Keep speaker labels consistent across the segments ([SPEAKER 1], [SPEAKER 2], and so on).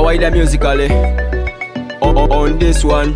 [SPEAKER 1] Kawaida Musically. On this one.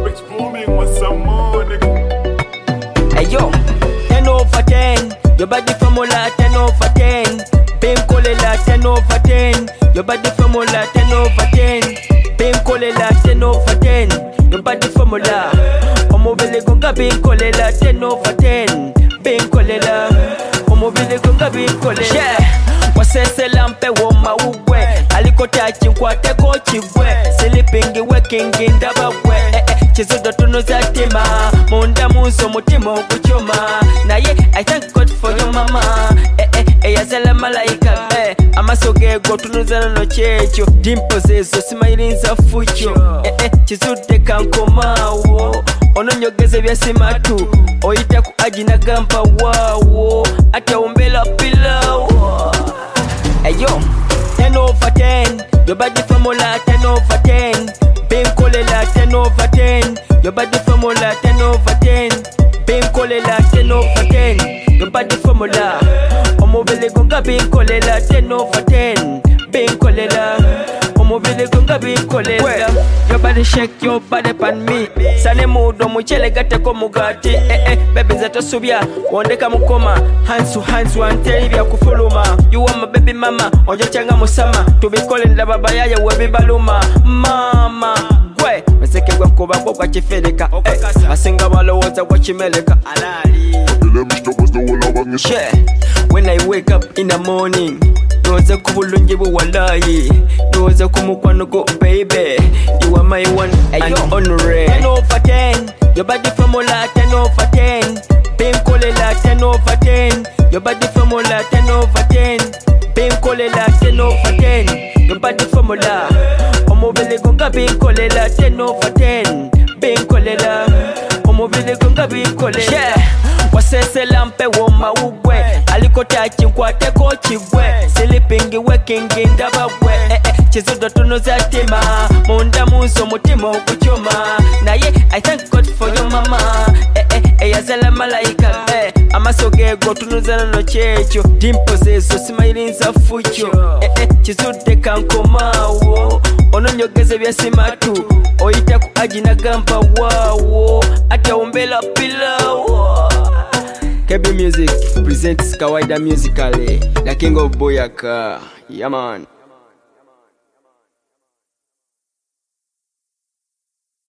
[SPEAKER 1] Hey yo, 10 over 10. Your body formula 10 over 10. Pim Kolela 10 over 10. Your body formula 10 over 10. Pim Kolela 10 over 10. Your body formula. Omobile gonga Pim Kolela 10 over 10. Pim Kolela. Omobile gonga Pim Kolela. Yeah. Wasese lampe woma ugwe. Alikota chinkwate kochibwe. Silipingi wekingi ndababwe. Chizodo tuno za tima. Munda muso mutimo kuchoma. Na ye, I thank God for your mama. Yazala malaika. Amasoge go tuno zana no checho. Dimpozezo simailinza fucho. Chizude kankomawo. Ono nyogeze vya simatu. Oita ku ajina gampa wawo. Ata umbela pilawo. Ayo, 10 over 10. Your body formula 10 over 10. Pim Kolela 10 over 10. Your body formula 10 over 10. Pim Kolela 10 over 10. Your body formula. Omobile gonga Pim Kolela 10 over 10. Pim Kolela. Omobile gonga Pim Kolela. Your body shake, your body pan me. Sane mudo muchele gate ko mugati. Baby zato subya, wondeka mukoma. Hands to hands wanteli vya kufuluma. You are my baby mama, ojo changa musama. Tubikole nda baba yaya webi baluma. Mama, gwe meseke gwe kuba kwa chifereka. Asinga balowoza kwa chimeleka. Yeah. When I wake up in the morning, noza kubulungi buwalayi, noza kumukwano go baby. You are my one and only. 10 over 10. Your body formula 10 over 10. Pim Kolela 10 over 10. Your body formula 10 over 10. Pim Kolela 10 over 10. Your body formula. Omobile gonga Pim Kolela 10 over 10. Pim Kolela. Omobile gonga Pim Kolela. Yeah. Wasese lampe woma ugwe. Alikota chinkwate kochibwe. Silipingi wekingi ndababwe. Chizodo tuno za tima. Munda muso mutimo kuchoma. Na ye, I thank God for your mama. Yazala malaika. Amasoge go tuno zana no checho. Dimpozezo simailinza fucho. Chizude kankomawo. Ono nyogeze vya simatu. Oita ku ajina gampa wawo. Ata umbela pilawo. KB Music presents Kawaida Musically, the king of Boyaka. Yeah man.